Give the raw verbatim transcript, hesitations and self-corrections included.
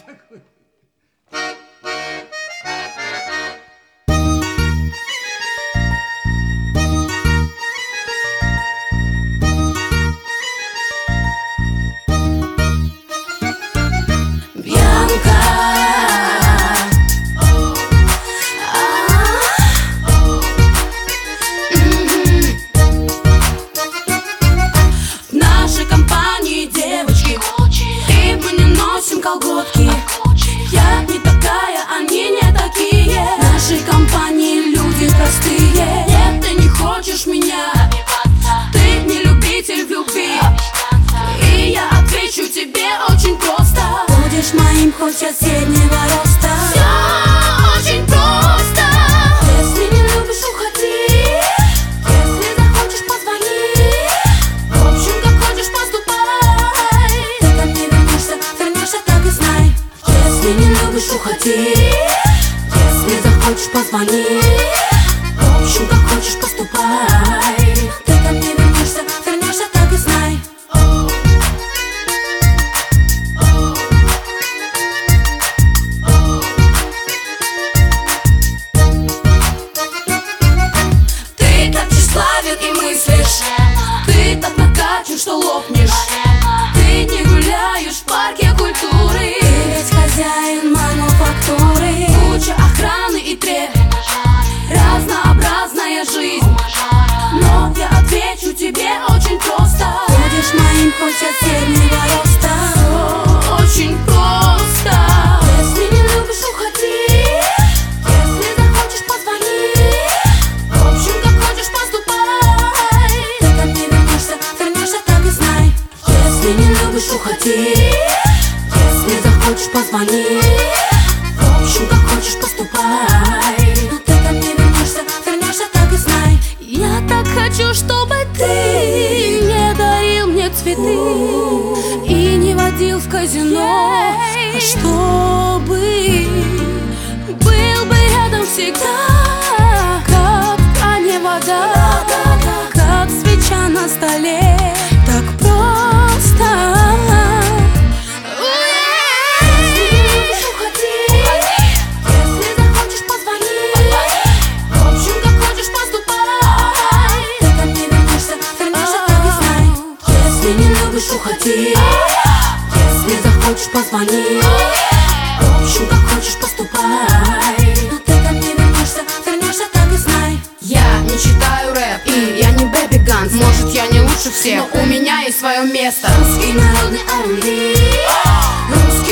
такой. Колготки. Я не такая, они не такие. В нашей компании люди простые. Нет, ты не хочешь меня, ты не любитель в любви. И я отвечу тебе очень просто: будешь моим хоть соседнего роста. Все очень просто. Если не любишь, уходи. Если захочешь, позвони. В общем, как хочешь, поступай. Ты ко мне вернешься, вернешься, так и знай. Если не любишь, уходи. Если захочешь, позвони. В общем, как хочешь, поступай. Ты ко мне вернешься, вернешься, так и знай. Ты так тщеславен и мыслишь, ты так накачан, что лопнешь. Ты не гуляешь в парке культуры. Ты ведь хозяин мануфактуры. Куча охраны и треп, разнообразная жизнь. Но я отвечу тебе очень просто: будешь моим хоть соседнего роста. Очень просто. Если не любишь, уходи. Если захочешь, позвони. В общем, как хочешь, поступай. Ты ко мне вернешься, вернешься, так и знай. Если не любишь, уходи. Если захочешь, позвони. В общем, как хочешь, поступай. Но ты ко мне вернешься, вернешься, так и знай. Я так хочу, чтобы ты не дарил мне цветы и не водил в казино, а чтобы был бы рядом всегда, как в кране вода, как свеча на столе. Так просто. Уходи. Если захочешь, позвони. В общем, как хочешь, поступай. Но ты ко мне вернешься, вернешься, так и знай. Я не читаю рэп, и я не Бэби Ганс. Может, я не лучше всех, но у меня есть свое место. Русский народный ар энд би.